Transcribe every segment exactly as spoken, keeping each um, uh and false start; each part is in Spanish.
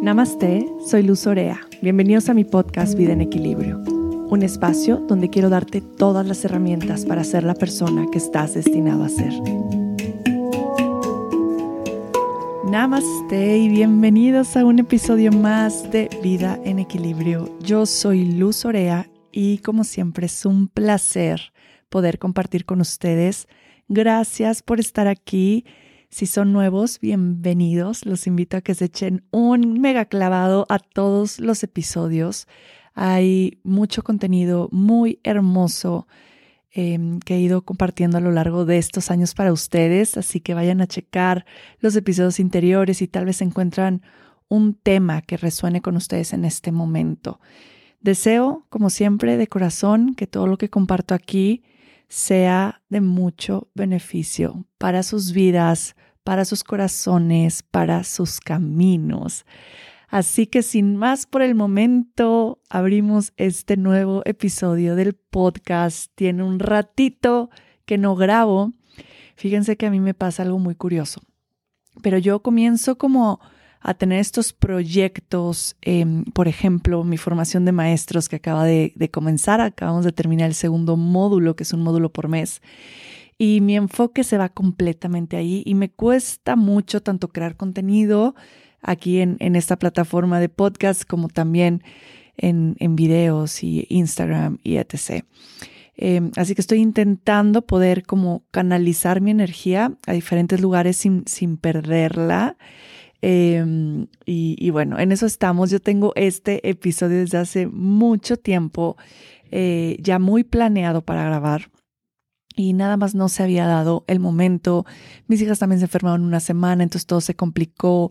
Namaste, soy Luz Orea. Bienvenidos a mi podcast Vida en Equilibrio, un espacio donde quiero darte todas las herramientas para ser la persona que estás destinado a ser. Namaste y bienvenidos a un episodio más de Vida en Equilibrio. Yo soy Luz Orea y como siempre es un placer poder compartir con ustedes. Gracias por estar aquí. Si son nuevos, bienvenidos. Los invito a que se echen un mega clavado a todos los episodios. Hay mucho contenido muy hermoso eh, que he ido compartiendo a lo largo de estos años para ustedes, así que vayan a checar los episodios interiores y tal vez encuentran un tema que resuene con ustedes en este momento. Deseo, como siempre, de corazón, que todo lo que comparto aquí sea de mucho beneficio para sus vidas, para sus corazones, para sus caminos. Así que sin más por el momento, abrimos este nuevo episodio del podcast. Tiene un ratito que no grabo. Fíjense que a mí me pasa algo muy curioso. Pero yo comienzo como a tener estos proyectos, eh, por ejemplo, mi formación de maestros que acaba de, de comenzar. Acabamos de terminar el segundo módulo, que es un módulo por mes. Y mi enfoque se va completamente ahí y me cuesta mucho tanto crear contenido aquí en, en esta plataforma de podcast como también en, en videos y Instagram y etcétera. Eh, así que estoy intentando poder como canalizar mi energía a diferentes lugares sin, sin perderla. Eh, y, y bueno, en eso estamos. Yo tengo este episodio desde hace mucho tiempo eh, ya muy planeado para grabar. Y nada más no se había dado el momento. Mis hijas también se enfermaron una semana, entonces todo se complicó.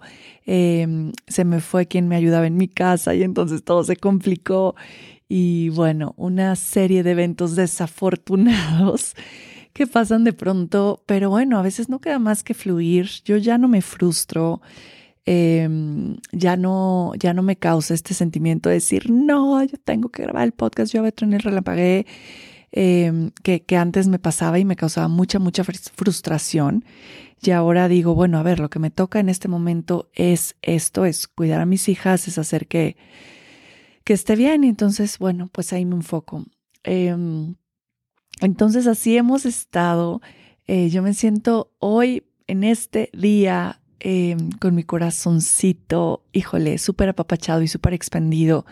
Eh, se me fue quien me ayudaba en mi casa y entonces todo se complicó. Y bueno, una serie de eventos desafortunados que pasan de pronto. Pero bueno, a veces no queda más que fluir. Yo ya no me frustro. Eh, ya no, ya no me causa este sentimiento de decir, no, yo tengo que grabar el podcast, yo voy a tener relampagué. Eh, que, que antes me pasaba y me causaba mucha, mucha frustración. Y ahora digo, bueno, a ver, lo que me toca en este momento es esto, es cuidar a mis hijas, es hacer que, que esté bien. Y entonces, bueno, pues ahí me enfoco. Eh, entonces así hemos estado. Eh, yo me siento hoy en este día eh, con mi corazoncito, híjole, súper apapachado y súper expandido.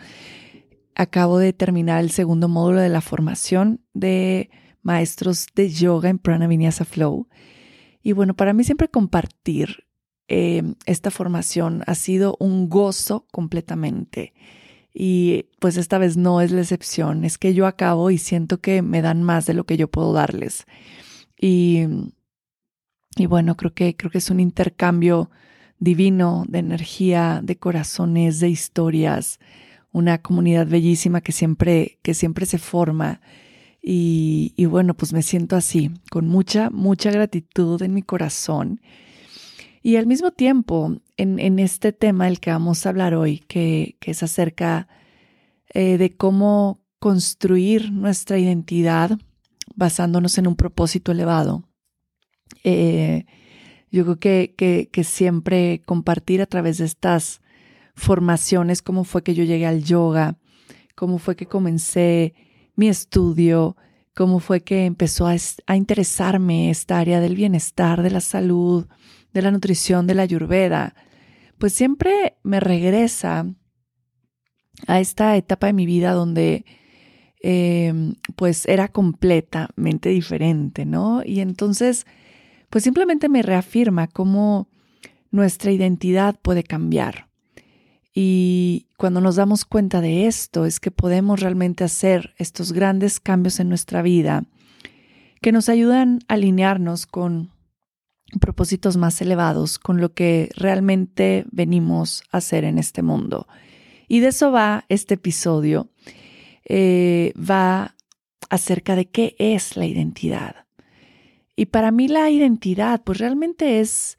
Acabo de terminar el segundo módulo de la formación de maestros de yoga en Prana Vinyasa Flow. Y bueno, para mí siempre compartir eh, esta formación ha sido un gozo completamente. Y pues esta vez no es la excepción. Es que yo acabo y siento que me dan más de lo que yo puedo darles. Y, y bueno, creo que, creo que es un intercambio divino de energía, de corazones, de historias. Una comunidad bellísima que siempre, que siempre se forma y, y bueno, pues me siento así, con mucha, mucha gratitud en mi corazón. Y al mismo tiempo, en, en este tema del que vamos a hablar hoy, que, que es acerca eh, de cómo construir nuestra identidad basándonos en un propósito elevado. Eh, yo creo que, que, que siempre compartir a través de estas formaciones, cómo fue que yo llegué al yoga, cómo fue que comencé mi estudio, cómo fue que empezó a, a interesarme esta área del bienestar, de la salud, de la nutrición, de la ayurveda, pues siempre me regresa a esta etapa de mi vida donde eh, pues era completamente diferente, ¿no? Y entonces pues simplemente me reafirma cómo nuestra identidad puede cambiar. Y cuando nos damos cuenta de esto es que podemos realmente hacer estos grandes cambios en nuestra vida que nos ayudan a alinearnos con propósitos más elevados, con lo que realmente venimos a hacer en este mundo. Y de eso va este episodio. Eh, va acerca de qué es la identidad. Y para mí la identidad pues realmente es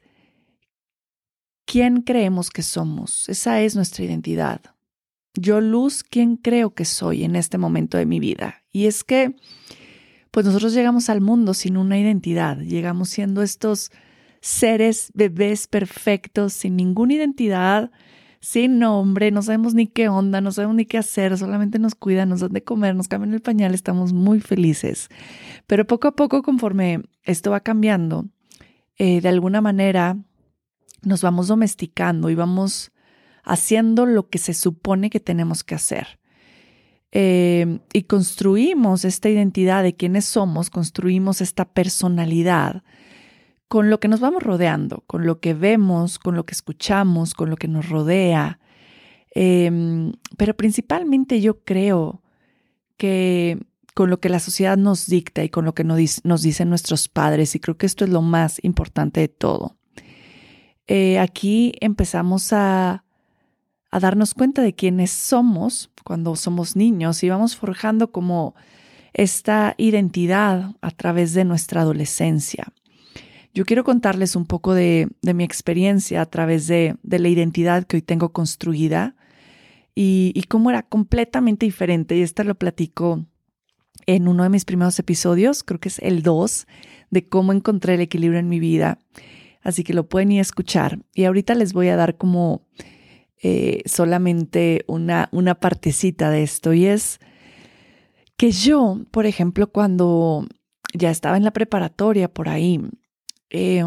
¿quién creemos que somos? Esa es nuestra identidad. Yo, Luz, ¿quién creo que soy en este momento de mi vida? Y es que, pues nosotros llegamos al mundo sin una identidad. Llegamos siendo estos seres, bebés perfectos, sin ninguna identidad, sin nombre, no sabemos ni qué onda, no sabemos ni qué hacer, solamente nos cuidan, nos dan de comer, nos cambian el pañal, estamos muy felices. Pero poco a poco, conforme esto va cambiando, eh, de alguna manera nos vamos domesticando y vamos haciendo lo que se supone que tenemos que hacer. Eh, y construimos esta identidad de quiénes somos, construimos esta personalidad con lo que nos vamos rodeando, con lo que vemos, con lo que escuchamos, con lo que nos rodea. Eh, pero principalmente yo creo que con lo que la sociedad nos dicta y con lo que nos, nos dicen nuestros padres, y creo que esto es lo más importante de todo. Eh, aquí empezamos a, a darnos cuenta de quiénes somos cuando somos niños y vamos forjando como esta identidad a través de nuestra adolescencia. Yo quiero contarles un poco de, de mi experiencia a través de, de la identidad que hoy tengo construida y, y cómo era completamente diferente. Y esto lo platico en uno de mis primeros episodios, creo que es el dos, de cómo encontré el equilibrio en mi vida. Así que lo pueden ir a escuchar. Y ahorita les voy a dar como eh, solamente una, una partecita de esto. Y es que yo, por ejemplo, cuando ya estaba en la preparatoria por ahí, eh,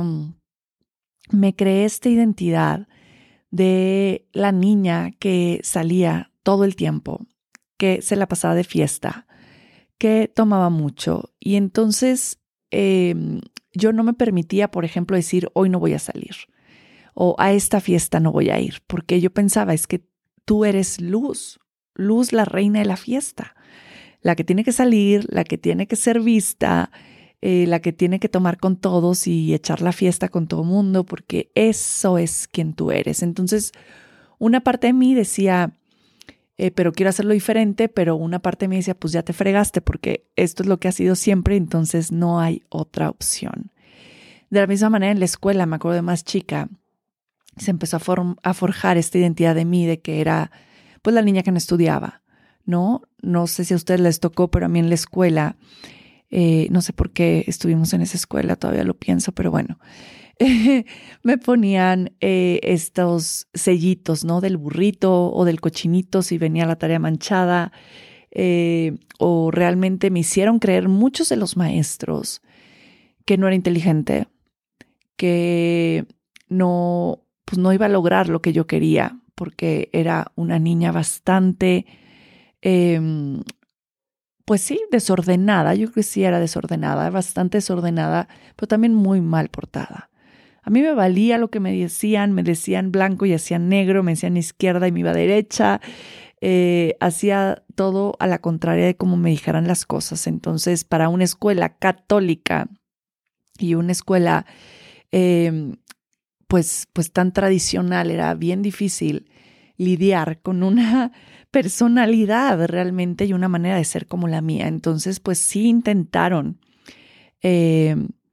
me creé esta identidad de la niña que salía todo el tiempo, que se la pasaba de fiesta, que tomaba mucho. Y entonces eh, yo no me permitía, por ejemplo, decir hoy no voy a salir o a esta fiesta no voy a ir, porque yo pensaba es que tú eres Luz, Luz la reina de la fiesta, la que tiene que salir, la que tiene que ser vista, eh, la que tiene que tomar con todos y echar la fiesta con todo el mundo, porque eso es quien tú eres. Entonces una parte de mí decía, Eh, pero quiero hacerlo diferente, pero una parte me decía, pues ya te fregaste porque esto es lo que ha sido siempre, entonces no hay otra opción. De la misma manera en la escuela, me acuerdo de más chica, se empezó a, form- a forjar esta identidad de mí, de que era pues la niña que no estudiaba, ¿no? No sé si a ustedes les tocó, pero a mí en la escuela, eh, no sé por qué estuvimos en esa escuela, todavía lo pienso, pero bueno, me ponían eh, estos sellitos, ¿no? Del burrito o del cochinito si venía la tarea manchada, eh, o realmente me hicieron creer muchos de los maestros que no era inteligente, que no, pues no iba a lograr lo que yo quería, porque era una niña bastante, eh, pues sí, desordenada. Yo creo que sí era desordenada, bastante desordenada, pero también muy mal portada. A mí me valía lo que me decían, me decían blanco y hacían negro, me decían izquierda y me iba derecha, eh, hacía todo a la contraria de cómo me dijeran las cosas. Entonces, para una escuela católica y una escuela eh, pues, pues tan tradicional, era bien difícil lidiar con una personalidad realmente y una manera de ser como la mía. Entonces, pues sí intentaron eh,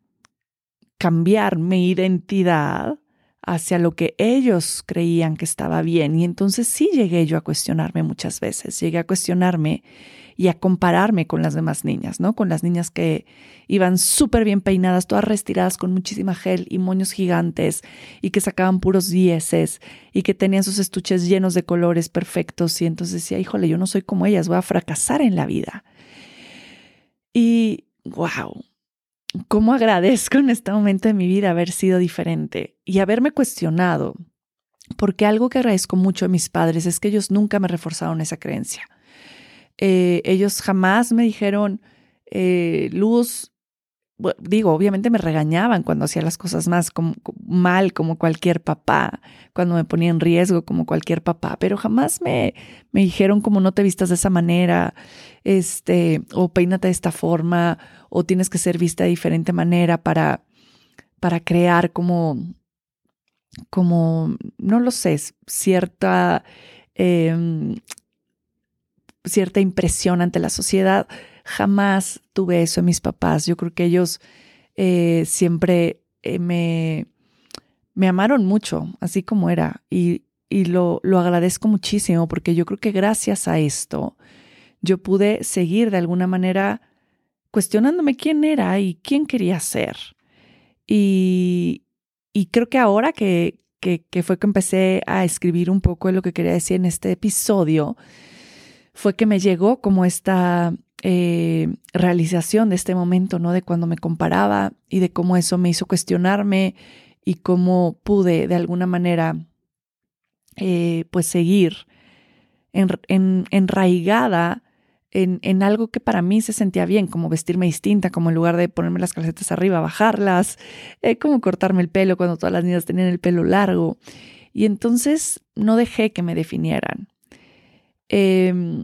cambiar mi identidad hacia lo que ellos creían que estaba bien. Y entonces sí llegué yo a cuestionarme muchas veces. Llegué a cuestionarme y a compararme con las demás niñas, ¿no? Con las niñas que iban súper bien peinadas, todas retiradas con muchísima gel y moños gigantes y que sacaban puros dieces y que tenían sus estuches llenos de colores perfectos. Y entonces decía, híjole, yo no soy como ellas, voy a fracasar en la vida. Y wow, cómo agradezco en este momento de mi vida haber sido diferente y haberme cuestionado, porque algo que agradezco mucho a mis padres es que ellos nunca me reforzaron esa creencia. Eh, ellos jamás me dijeron, eh, Luz, bueno, digo, obviamente me regañaban cuando hacía las cosas más como, mal, como cualquier papá, cuando me ponía en riesgo como cualquier papá, pero jamás me, me dijeron como no te vistas de esa manera, este, o peínate de esta forma, o tienes que ser vista de diferente manera para, para crear como, como, no lo sé, cierta, eh, cierta impresión ante la sociedad. Jamás tuve eso en mis papás. Yo creo que ellos eh, siempre eh, me, me amaron mucho, así como era. Y, y lo, lo agradezco muchísimo porque yo creo que gracias a esto yo pude seguir de alguna manera cuestionándome quién era y quién quería ser. Y, y creo que ahora que, que, que fue que empecé a escribir un poco de lo que quería decir en este episodio, fue que me llegó como esta eh, realización de este momento, ¿no? De cuando me comparaba y de cómo eso me hizo cuestionarme y cómo pude de alguna manera eh, pues seguir en, en, enraigada en, en algo que para mí se sentía bien, como vestirme distinta, como en lugar de ponerme las calcetas arriba, bajarlas, eh, como cortarme el pelo cuando todas las niñas tenían el pelo largo. Y entonces no dejé que me definieran. Eh,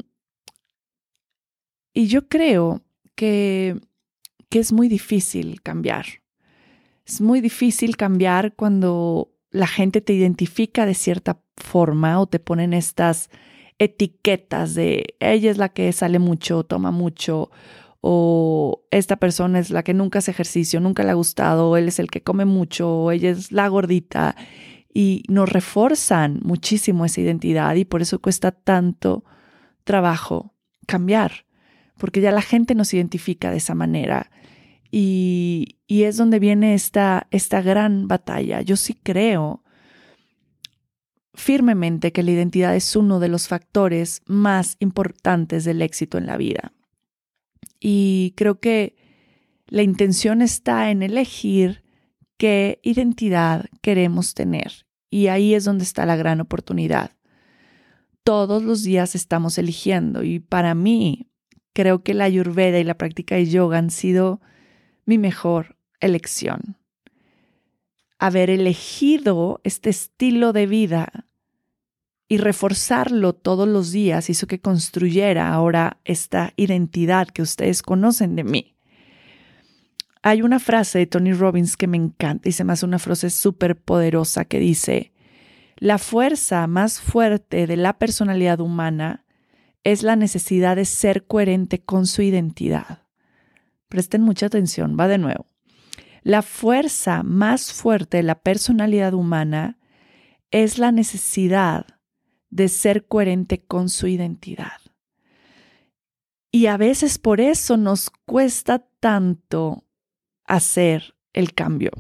y yo creo que, que es muy difícil cambiar. Es muy difícil cambiar cuando la gente te identifica de cierta forma o te ponen estas etiquetas de ella es la que sale mucho, toma mucho, o esta persona es la que nunca hace ejercicio, nunca le ha gustado, o él es el que come mucho, o ella es la gordita, y nos refuerzan muchísimo esa identidad y por eso cuesta tanto trabajo cambiar, porque ya la gente nos identifica de esa manera y, y es donde viene esta, esta gran batalla. Yo sí creo firmemente que la identidad es uno de los factores más importantes del éxito en la vida. Y creo que la intención está en elegir qué identidad queremos tener. Y ahí es donde está la gran oportunidad. Todos los días estamos eligiendo y para mí creo que la Ayurveda y la práctica de yoga han sido mi mejor elección. Haber elegido este estilo de vida y reforzarlo todos los días hizo que construyera ahora esta identidad que ustedes conocen de mí. Hay una frase de Tony Robbins que me encanta y se me hace una frase súper poderosa que dice: la fuerza más fuerte de la personalidad humana es la necesidad de ser coherente con su identidad. Presten mucha atención, va de nuevo. La fuerza más fuerte de la personalidad humana es la necesidad de ser coherente con su identidad. Y a veces por eso nos cuesta tanto hacer el cambio.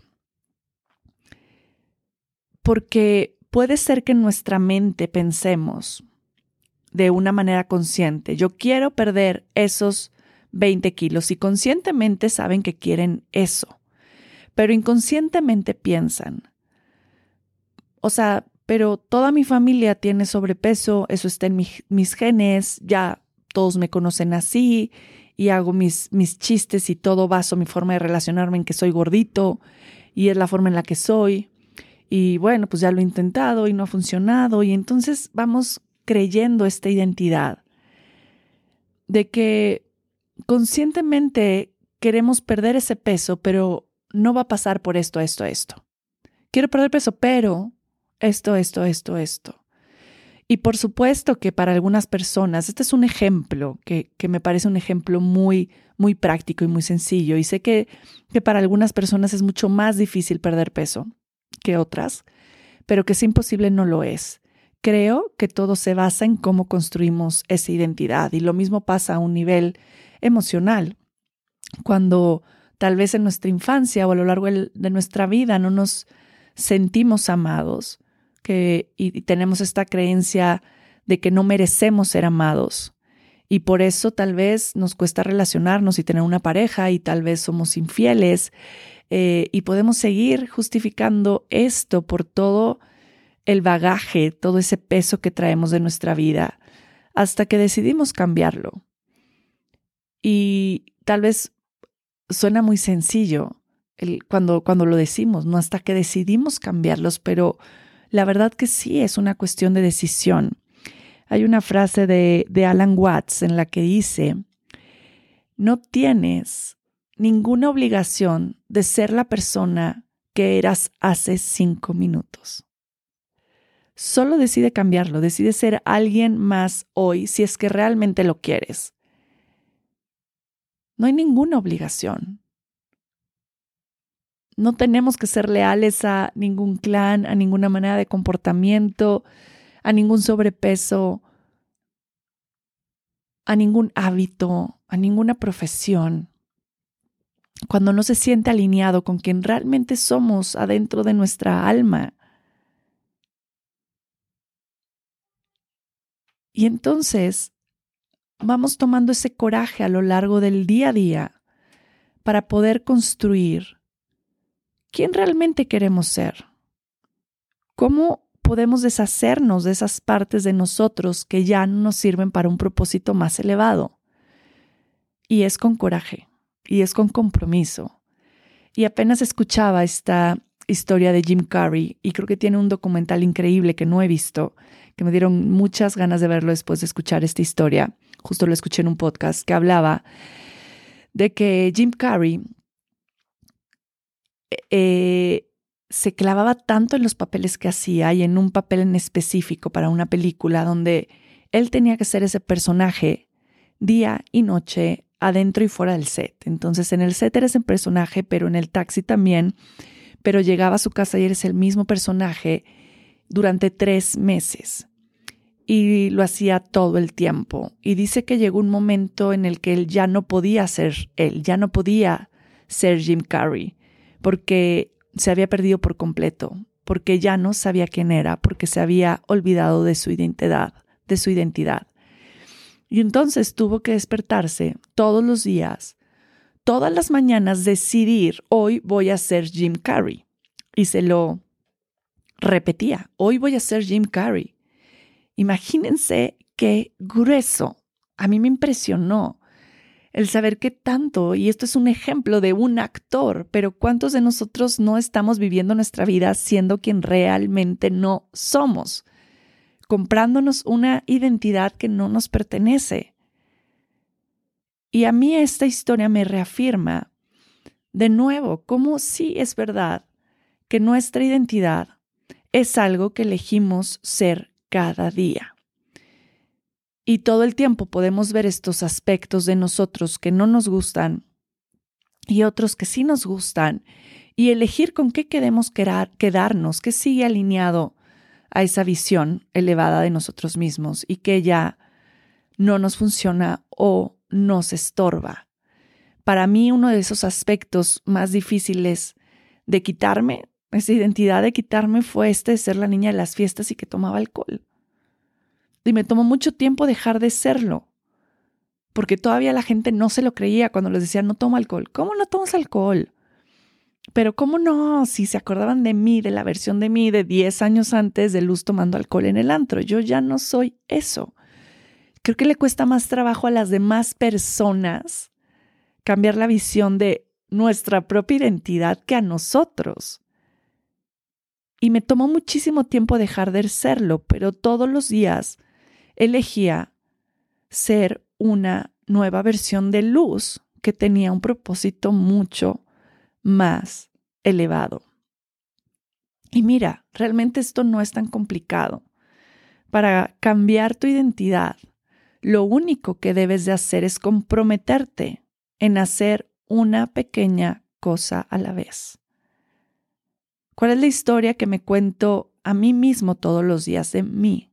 Porque puede ser que en nuestra mente pensemos de una manera consciente, yo quiero perder esos veinte kilos y conscientemente saben que quieren eso, pero inconscientemente piensan, o sea, pero toda mi familia tiene sobrepeso, eso está en mi, mis genes, ya todos me conocen así y hago mis, mis chistes y todo baso mi forma de relacionarme en que soy gordito y es la forma en la que soy. Y bueno, pues ya lo he intentado y no ha funcionado y entonces vamos creyendo esta identidad de que conscientemente queremos perder ese peso, pero no va a pasar por esto, esto, esto. Quiero perder peso, pero esto, esto, esto, esto. Y por supuesto que para algunas personas, este es un ejemplo que, que me parece un ejemplo muy, muy práctico y muy sencillo. Y sé que, que para algunas personas es mucho más difícil perder peso que otras, pero que es imposible no lo es. Creo que todo se basa en cómo construimos esa identidad y lo mismo pasa a un nivel emocional. Cuando tal vez en nuestra infancia o a lo largo de nuestra vida no nos sentimos amados que, y, y tenemos esta creencia de que no merecemos ser amados y por eso tal vez nos cuesta relacionarnos y tener una pareja y tal vez somos infieles eh, y podemos seguir justificando esto por todo el bagaje, todo ese peso que traemos de nuestra vida hasta que decidimos cambiarlo. Y tal vez suena muy sencillo el, cuando, cuando lo decimos, ¿no? Hasta que decidimos cambiarlos, pero la verdad que sí es una cuestión de decisión. Hay una frase de, de Alan Watts en la que dice: no tienes ninguna obligación de ser la persona que eras hace cinco minutos. Solo decide cambiarlo, decide ser alguien más hoy si es que realmente lo quieres. No hay ninguna obligación. No tenemos que ser leales a ningún clan, a ninguna manera de comportamiento, a ningún sobrepeso, a ningún hábito, a ninguna profesión. Cuando no se siente alineado con quien realmente somos adentro de nuestra alma, Y entonces vamos tomando ese coraje a lo largo del día a día para poder construir quién realmente queremos ser. ¿Cómo podemos deshacernos de esas partes de nosotros que ya no nos sirven para un propósito más elevado? Y es con coraje, y es con compromiso. Y apenas escuchaba esta historia de Jim Carrey, y creo que tiene un documental increíble que no he visto, que me dieron muchas ganas de verlo después de escuchar esta historia. Justo lo escuché en un podcast que hablaba de que Jim Carrey eh, se clavaba tanto en los papeles que hacía y en un papel en específico para una película donde él tenía que ser ese personaje día y noche, adentro y fuera del set. Entonces en el set eres el personaje, pero en el taxi también, pero llegaba a su casa y eres el mismo personaje durante tres meses. Y lo hacía todo el tiempo. Y dice que llegó un momento en el que él ya no podía ser él, ya no podía ser Jim Carrey, porque se había perdido por completo, porque ya no sabía quién era, porque se había olvidado de su identidad, de su identidad. Y entonces tuvo que despertarse todos los días, todas las mañanas, decidir, hoy voy a ser Jim Carrey. Y se lo repetía, hoy voy a ser Jim Carrey. Imagínense qué grueso. A mí me impresionó el saber qué tanto, y esto es un ejemplo de un actor, pero ¿cuántos de nosotros no estamos viviendo nuestra vida siendo quien realmente no somos? Comprándonos una identidad que no nos pertenece. Y a mí esta historia me reafirma de nuevo cómo sí es verdad que nuestra identidad es algo que elegimos ser cada día. Y todo el tiempo podemos ver estos aspectos de nosotros que no nos gustan y otros que sí nos gustan y elegir con qué queremos quedarnos, que sigue alineado a esa visión elevada de nosotros mismos y que ya no nos funciona o nos estorba. Para mí, uno de esos aspectos más difíciles de quitarme, esa identidad de quitarme, fue este de ser la niña de las fiestas y que tomaba alcohol. Y me tomó mucho tiempo dejar de serlo, porque todavía la gente no se lo creía cuando les decía no tomo alcohol. ¿Cómo no tomas alcohol? Pero ¿cómo no? Si se acordaban de mí, de la versión de mí de diez años antes de Luz tomando alcohol en el antro. Yo ya no soy eso. Creo que le cuesta más trabajo a las demás personas cambiar la visión de nuestra propia identidad que a nosotros. Y me tomó muchísimo tiempo dejar de serlo, pero todos los días elegía ser una nueva versión de Luz que tenía un propósito mucho más elevado. Y mira, realmente esto no es tan complicado. Para cambiar tu identidad, lo único que debes de hacer es comprometerte en hacer una pequeña cosa a la vez. ¿Cuál es la historia que me cuento a mí mismo todos los días de mí?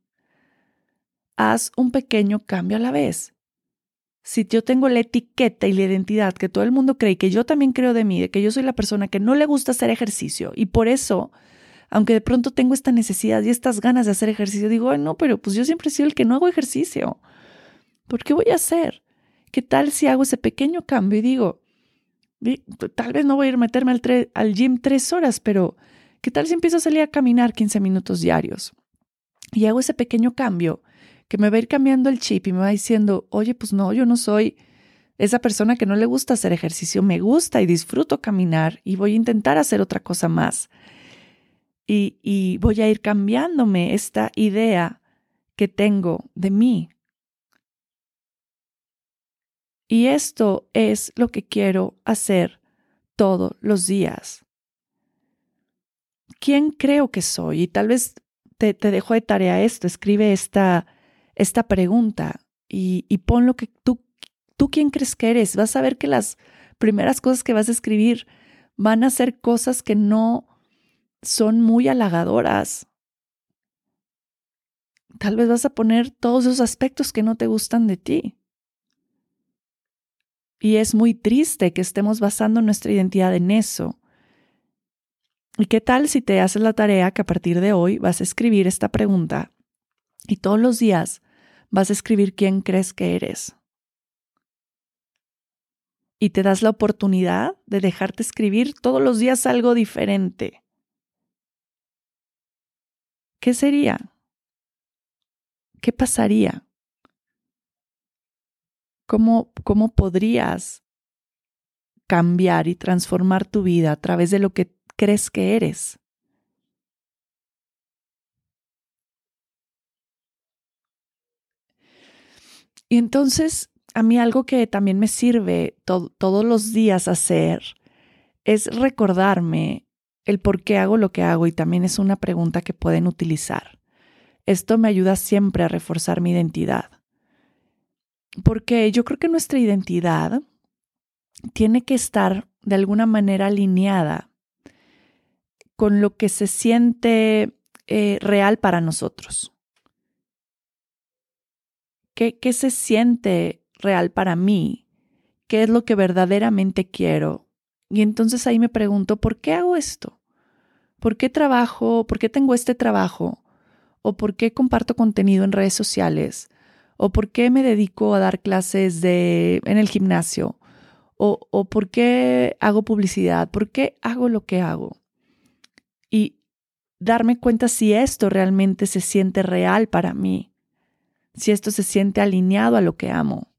Haz un pequeño cambio a la vez. Si yo tengo la etiqueta y la identidad que todo el mundo cree y que yo también creo de mí, de que yo soy la persona que no le gusta hacer ejercicio y por eso, aunque de pronto tengo esta necesidad y estas ganas de hacer ejercicio, digo, ay, no, pero pues yo siempre he sido el que no hago ejercicio. ¿Por qué voy a hacer? ¿Qué tal si hago ese pequeño cambio y digo, tal vez no voy a ir a meterme al, tre- al gym tres horas, pero ¿qué tal si empiezo a salir a caminar quince minutos diarios? Y hago ese pequeño cambio que me va a ir cambiando el chip y me va diciendo, oye, pues no, yo no soy esa persona que no le gusta hacer ejercicio, me gusta y disfruto caminar y voy a intentar hacer otra cosa más. Y, y voy a ir cambiándome esta idea que tengo de mí. Y esto es lo que quiero hacer todos los días. ¿Quién creo que soy? Y tal vez te, te dejo de tarea esto, escribe esta esta pregunta y, y pon lo que tú, tú quién crees que eres. Vas a ver que las primeras cosas que vas a escribir van a ser cosas que no son muy halagadoras. Tal vez vas a poner todos esos aspectos que no te gustan de ti. Y es muy triste que estemos basando nuestra identidad en eso. ¿Y qué tal si te haces la tarea que a partir de hoy vas a escribir esta pregunta y todos los días vas a escribir quién crees que eres. Y te das la oportunidad de dejarte escribir todos los días algo diferente. ¿Qué sería? ¿Qué pasaría? ¿Cómo, cómo podrías cambiar y transformar tu vida a través de lo que crees que eres? Y entonces, a mí algo que también me sirve to- todos los días hacer es recordarme el por qué hago lo que hago, y también es una pregunta que pueden utilizar. Esto me ayuda siempre a reforzar mi identidad. Porque yo creo que nuestra identidad tiene que estar de alguna manera alineada con lo que se siente eh, real para nosotros. ¿Qué, ¿Qué se siente real para mí? ¿Qué es lo que verdaderamente quiero? Y entonces ahí me pregunto, ¿por qué hago esto? ¿Por qué trabajo? ¿Por qué tengo este trabajo? ¿O por qué comparto contenido en redes sociales? ¿O por qué me dedico a dar clases de, en el gimnasio? ¿O, o por qué hago publicidad? ¿Por qué hago lo que hago? Y darme cuenta si esto realmente se siente real para mí, si esto se siente alineado a lo que amo.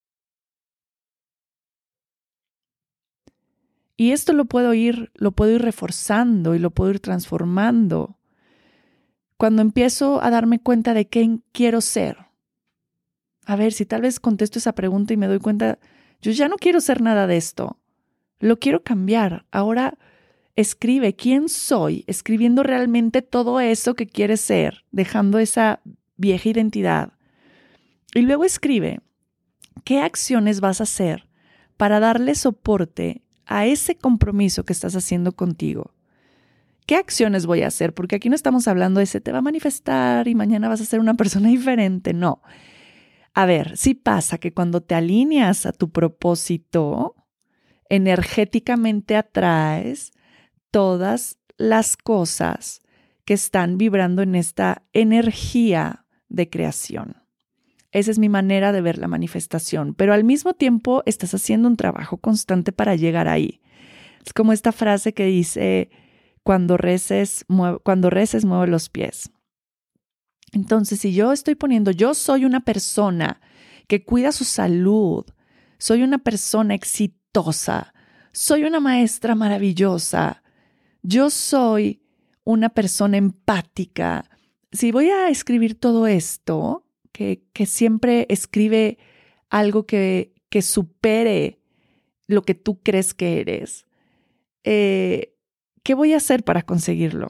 Y esto lo puedo ir, lo puedo ir reforzando y lo puedo ir transformando cuando empiezo a darme cuenta de quién quiero ser. A ver, si tal vez contesto esa pregunta y me doy cuenta, yo ya no quiero ser nada de esto, lo quiero cambiar. Ahora escribe quién soy, escribiendo realmente todo eso que quieres ser, dejando esa vieja identidad. Y luego escribe qué acciones vas a hacer para darle soporte a ese compromiso que estás haciendo contigo. ¿Qué acciones voy a hacer? Porque aquí no estamos hablando de se te va a manifestar y mañana vas a ser una persona diferente. No. A ver, sí pasa que cuando te alineas a tu propósito, energéticamente atraes todas las cosas que están vibrando en esta energía de creación. Esa es mi manera de ver la manifestación, pero al mismo tiempo estás haciendo un trabajo constante para llegar ahí. Es como esta frase que dice, cuando reces, mueve, cuando reces, mueve los pies. Entonces, si yo estoy poniendo, yo soy una persona que cuida su salud, soy una persona exitosa, soy una maestra maravillosa, yo soy una persona empática. Si voy a escribir todo esto, que, que siempre escribe algo que, que supere lo que tú crees que eres, eh, ¿qué voy a hacer para conseguirlo?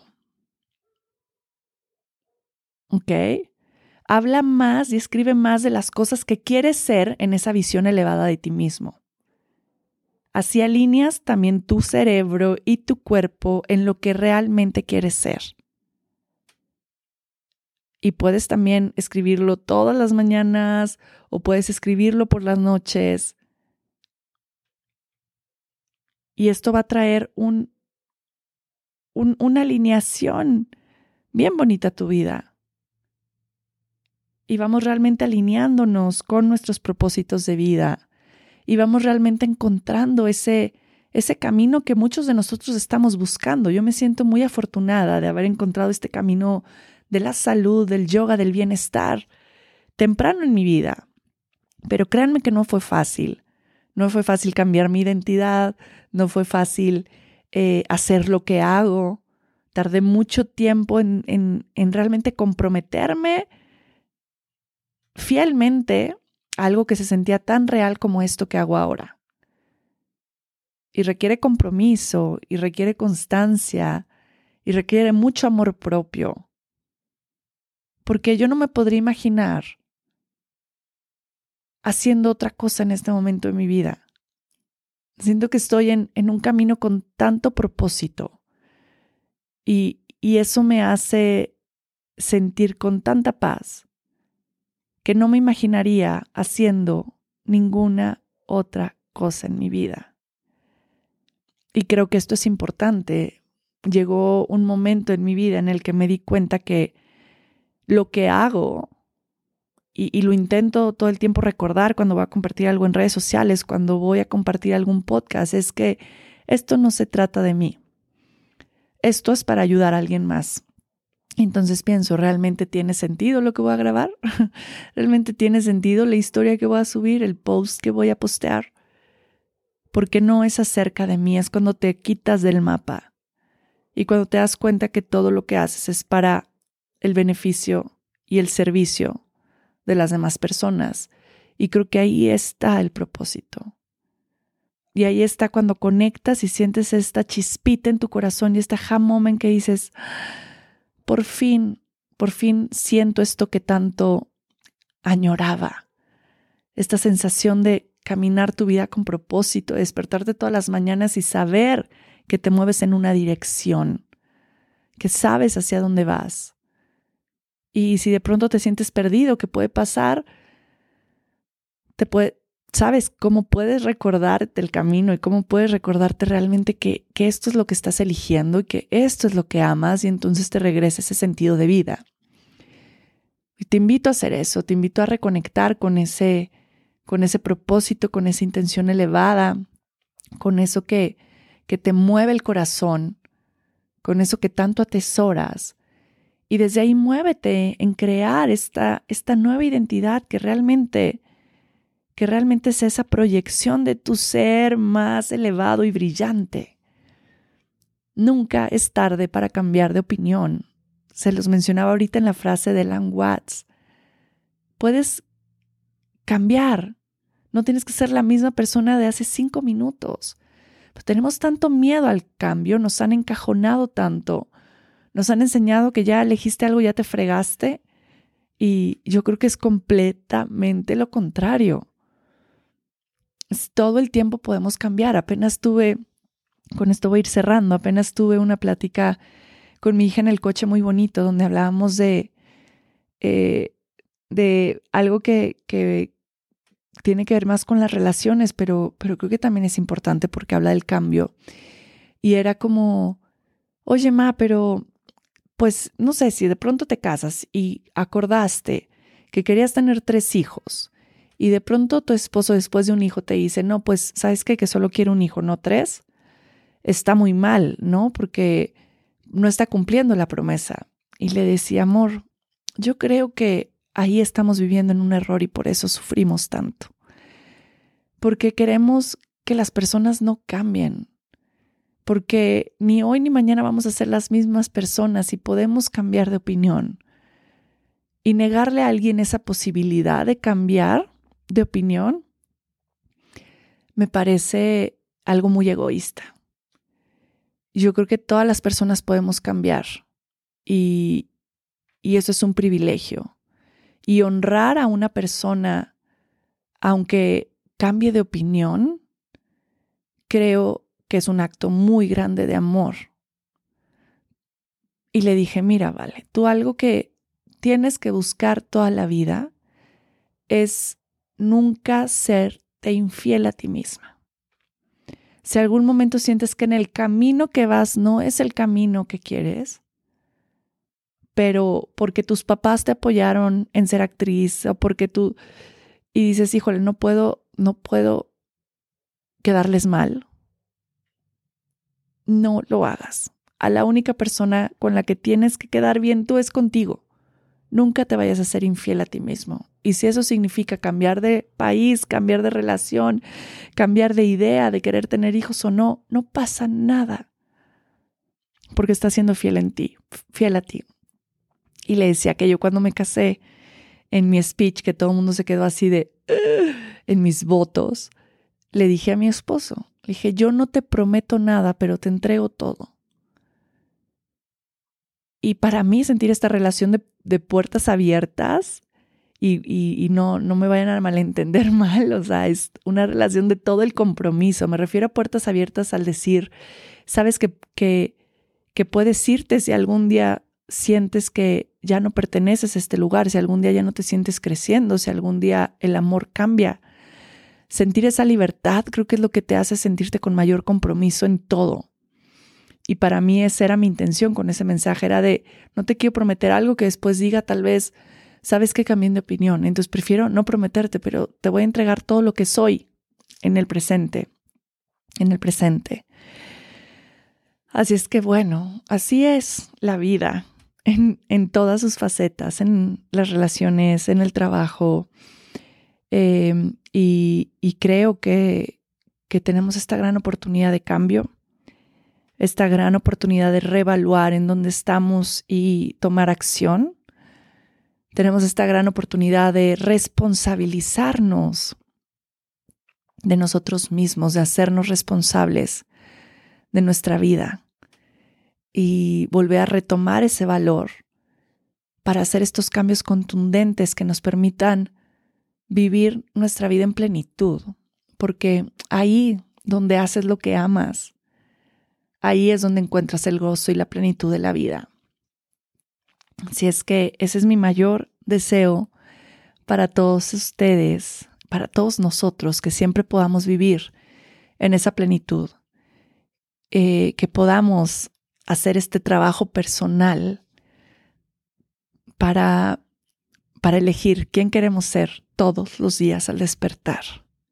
¿Ok? Habla más y escribe más de las cosas que quieres ser en esa visión elevada de ti mismo. Así alineas también tu cerebro y tu cuerpo en lo que realmente quieres ser. Y puedes también escribirlo todas las mañanas o puedes escribirlo por las noches. Y esto va a traer un, un, una alineación bien bonita a tu vida. Y vamos realmente alineándonos con nuestros propósitos de vida. Y vamos realmente encontrando ese, ese camino que muchos de nosotros estamos buscando. Yo me siento muy afortunada de haber encontrado este camino de la salud, del yoga, del bienestar, temprano en mi vida. Pero créanme que no fue fácil. No fue fácil cambiar mi identidad, no fue fácil eh, hacer lo que hago. Tardé mucho tiempo en, en, en realmente comprometerme fielmente a algo que se sentía tan real como esto que hago ahora. Y requiere compromiso, y requiere constancia, y requiere mucho amor propio. Porque yo no me podría imaginar haciendo otra cosa en este momento de mi vida. Siento que estoy en, en un camino con tanto propósito y, y eso me hace sentir con tanta paz que no me imaginaría haciendo ninguna otra cosa en mi vida. Y creo que esto es importante. Llegó un momento en mi vida en el que me di cuenta que lo que hago y, y lo intento todo el tiempo recordar cuando voy a compartir algo en redes sociales, cuando voy a compartir algún podcast, es que esto no se trata de mí. Esto es para ayudar a alguien más. Entonces pienso, ¿realmente tiene sentido lo que voy a grabar? ¿Realmente tiene sentido la historia que voy a subir, el post que voy a postear? Porque no es acerca de mí, es cuando te quitas del mapa y cuando te das cuenta que todo lo que haces es para el beneficio y el servicio de las demás personas. Y creo que ahí está el propósito. Y ahí está cuando conectas y sientes esta chispita en tu corazón y este aha moment que dices, por fin, por fin siento esto que tanto añoraba. Esta sensación de caminar tu vida con propósito, de despertarte todas las mañanas y saber que te mueves en una dirección, que sabes hacia dónde vas. Y si de pronto te sientes perdido, ¿qué puede pasar? Te puede, sabes cómo puedes recordarte el camino y cómo puedes recordarte realmente que, que esto es lo que estás eligiendo y que esto es lo que amas y entonces te regresa ese sentido de vida. Y te invito a hacer eso, te invito a reconectar con ese, con ese propósito, con esa intención elevada, con eso que, que te mueve el corazón, con eso que tanto atesoras. Y desde ahí muévete en crear esta, esta nueva identidad que realmente, que realmente es esa proyección de tu ser más elevado y brillante. Nunca es tarde para cambiar de opinión. Se los mencionaba ahorita en la frase de Alan Watts. Puedes cambiar. No tienes que ser la misma persona de hace cinco minutos. Pero tenemos tanto miedo al cambio, nos han encajonado tanto. Nos han enseñado que ya elegiste algo, ya te fregaste. Y yo creo que es completamente lo contrario. Todo el tiempo podemos cambiar. Apenas tuve, con esto voy a ir cerrando, apenas tuve una plática con mi hija en el coche muy bonito, donde hablábamos de, eh, de algo que, que tiene que ver más con las relaciones, pero, pero creo que también es importante porque habla del cambio. Y era como, oye, ma, pero pues no sé, si de pronto te casas y acordaste que querías tener tres hijos y de pronto tu esposo después de un hijo te dice, no, pues, ¿sabes qué? Que solo quiere un hijo, no tres. Está muy mal, ¿no? Porque no está cumpliendo la promesa. Y le decía, amor, yo creo que ahí estamos viviendo en un error y por eso sufrimos tanto. Porque queremos que las personas no cambien. Porque ni hoy ni mañana vamos a ser las mismas personas y podemos cambiar de opinión. Y negarle a alguien esa posibilidad de cambiar de opinión me parece algo muy egoísta. Yo creo que todas las personas podemos cambiar y, y eso es un privilegio. Y honrar a una persona, aunque cambie de opinión, creo que es un acto muy grande de amor. Y le dije, mira, vale, tú algo que tienes que buscar toda la vida es nunca serte infiel a ti misma. Si algún momento sientes que en el camino que vas no es el camino que quieres, pero porque tus papás te apoyaron en ser actriz o porque tú, y dices, híjole, no puedo, no puedo quedarles mal, no lo hagas. A la única persona con la que tienes que quedar bien tú es contigo. Nunca te vayas a ser infiel a ti mismo. Y si eso significa cambiar de país, cambiar de relación, cambiar de idea, de querer tener hijos o no, no pasa nada. Porque estás siendo fiel en ti, fiel a ti. Y le decía que yo cuando me casé, en mi speech, que todo el mundo se quedó así de, uh, en mis votos, le dije a mi esposo, le dije, yo no te prometo nada, pero te entrego todo. Y para mí sentir esta relación de, de puertas abiertas, y, y, y no, no me vayan a malentender mal, o sea, es una relación de todo el compromiso. Me refiero a puertas abiertas al decir, sabes que, que, que puedes irte si algún día sientes que ya no perteneces a este lugar, si algún día ya no te sientes creciendo, si algún día el amor cambia. Sentir esa libertad creo que es lo que te hace sentirte con mayor compromiso en todo. Y para mí esa era mi intención con ese mensaje, era de no te quiero prometer algo que después diga tal vez sabes que cambien de opinión. Entonces prefiero no prometerte, pero te voy a entregar todo lo que soy en el presente, en el presente. Así es que bueno, así es la vida en, en todas sus facetas, en las relaciones, en el trabajo. Eh, y, y creo que, que tenemos esta gran oportunidad de cambio, esta gran oportunidad de reevaluar en dónde estamos y tomar acción. Tenemos esta gran oportunidad de responsabilizarnos de nosotros mismos, de hacernos responsables de nuestra vida y volver a retomar ese valor para hacer estos cambios contundentes que nos permitan vivir nuestra vida en plenitud. Porque ahí donde haces lo que amas, ahí es donde encuentras el gozo y la plenitud de la vida. Así es que ese es mi mayor deseo para todos ustedes, para todos nosotros, que siempre podamos vivir en esa plenitud, eh, que podamos hacer este trabajo personal para, para elegir quién queremos ser todos los días al despertar.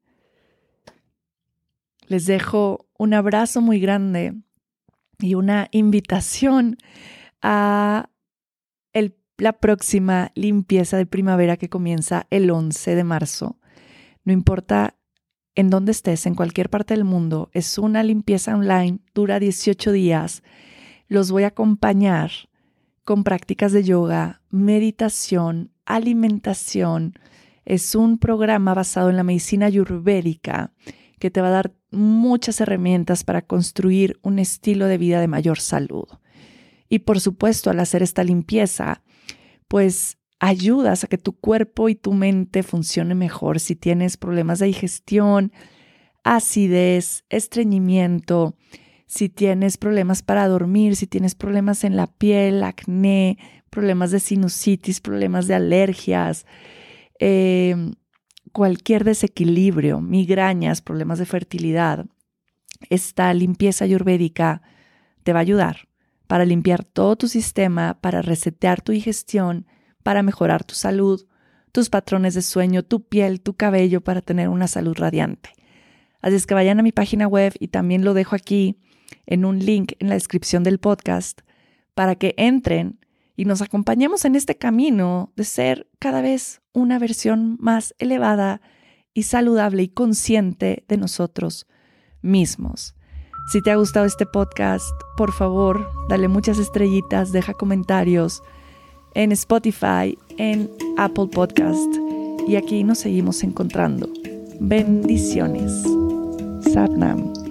Les dejo un abrazo muy grande y una invitación a el, la próxima limpieza de primavera que comienza el once de marzo. No importa en dónde estés, en cualquier parte del mundo, es una limpieza online, dura dieciocho días. Los voy a acompañar con prácticas de yoga, meditación, alimentación. Es un programa basado en la medicina ayurvédica que te va a dar muchas herramientas para construir un estilo de vida de mayor salud. Y por supuesto, al hacer esta limpieza, pues ayudas a que tu cuerpo y tu mente funcione mejor. Si tienes problemas de digestión, acidez, estreñimiento, si tienes problemas para dormir, si tienes problemas en la piel, acné, problemas de sinusitis, problemas de alergias, eh, cualquier desequilibrio, migrañas, problemas de fertilidad, esta limpieza ayurvédica te va a ayudar para limpiar todo tu sistema, para resetear tu digestión, para mejorar tu salud, tus patrones de sueño, tu piel, tu cabello, para tener una salud radiante. Así es que vayan a mi página web y también lo dejo aquí en un link en la descripción del podcast para que entren y nos acompañemos en este camino de ser cada vez una versión más elevada y saludable y consciente de nosotros mismos. Si te ha gustado este podcast, por favor, dale muchas estrellitas, deja comentarios en Spotify, en Apple Podcast, y aquí nos seguimos encontrando. Bendiciones. Satnam.